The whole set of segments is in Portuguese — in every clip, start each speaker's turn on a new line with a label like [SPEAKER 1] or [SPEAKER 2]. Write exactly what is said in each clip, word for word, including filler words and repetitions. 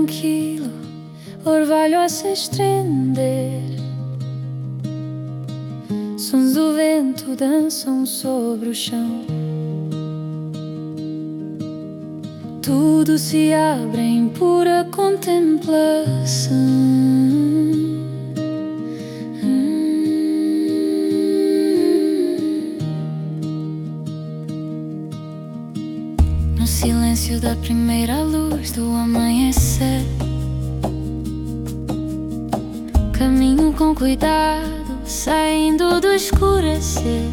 [SPEAKER 1] tranquilo, orvalho a se estender. Sons do vento dançam sobre o chão. Tudo se abre em pura contemplação. No silêncio da primeira luz do amanhecer, caminho com cuidado, saindo do escurecer.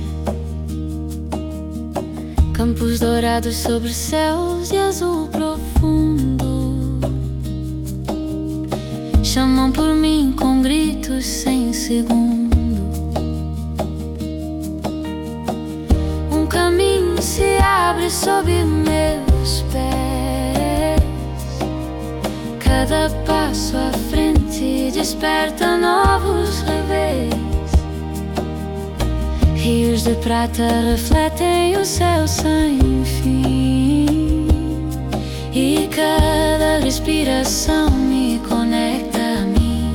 [SPEAKER 1] Campos dourados sobre céus de azul profundo chamam por mim com gritos sem segundo. Um caminho se abre sob meus pés. Cada passo à frente desperta novos revés. Rios de prata refletem o céu sem fim, e cada respiração me conecta a mim.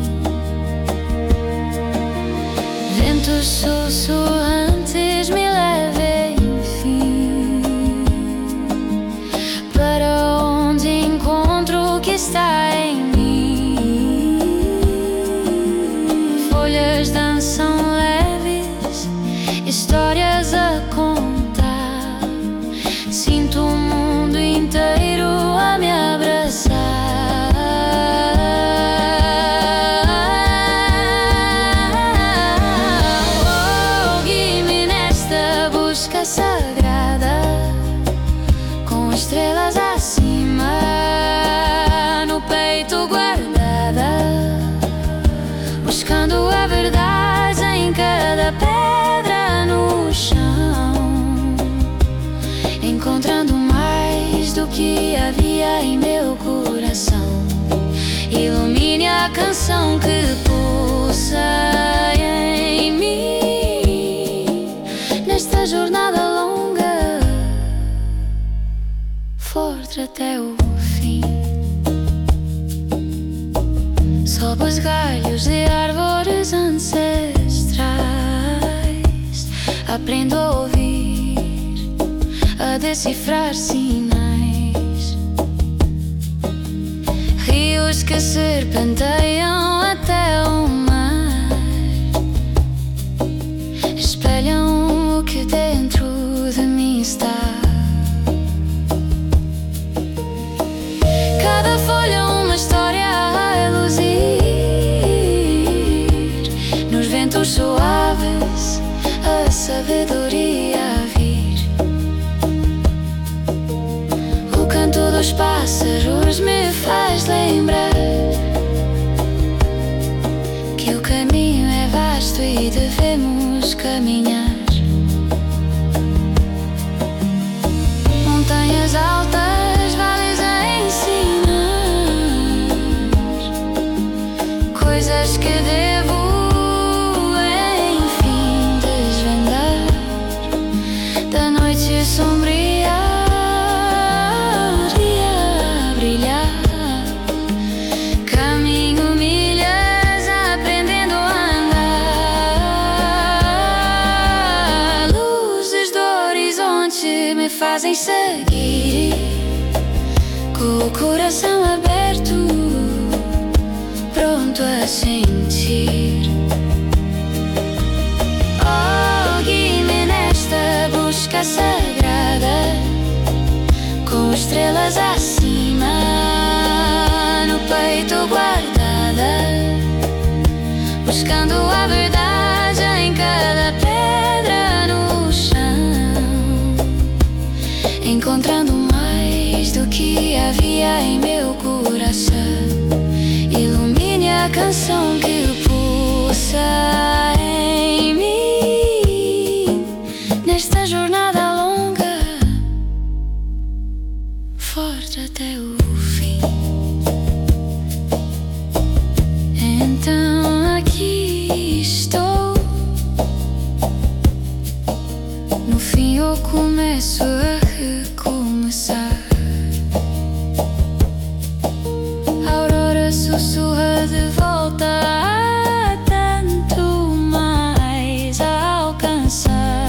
[SPEAKER 1] Ventos sussurrantes me levam, enfim, para onde encontro o que está em mim. Folhas dançam leves, histórias a contar. Sinto o mundo inteiro a me abraçar. Oh, guie-me nesta busca sagrada, com estrelas acima, no peito guardada, buscando a verdade em cada pedra no chão, encontrando mais do que havia em meu coração. Ilumine a canção que pulsa em mim, nesta jornada longa, forte até o fim. Sob os galhos de árvores ancestrais, aprendo a ouvir, a decifrar sinais. Rios que serpenteiam até o mar espelham o que dentro de mim está. Cada folha uma história a reluzir, nos ventos suaves a sabedoria a vir. O canto dos pássaros me faz lembrar que o caminho é vasto e devemos caminhar. Montanhas altas, vales a ensinar, coisas que devo enfim desvendar. Da noite sombria a brilhar, caminho milhas aprendendo a andar. Luzes do horizonte me fazem seguir, com o coração aberto, pronto a sentir. Oh, guie-me nesta busca sagrada, com estrelas acima, no peito guardada, buscando a verdade em cada pedra no chão, encontrando mais do que havia em meu coração. Ilumine a canção que pulsa em mim, nesta jornada longa, forte até o fim. Então aqui estou, no fim eu começo a recomeçar. Aurora de volta, há tanto mais a alcançar.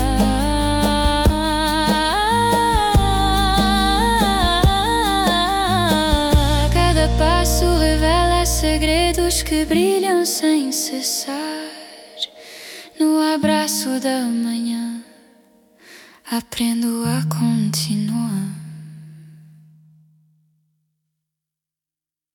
[SPEAKER 1] Cada passo revela segredos que brilham sem cessar. No abraço da manhã aprendo a continuar.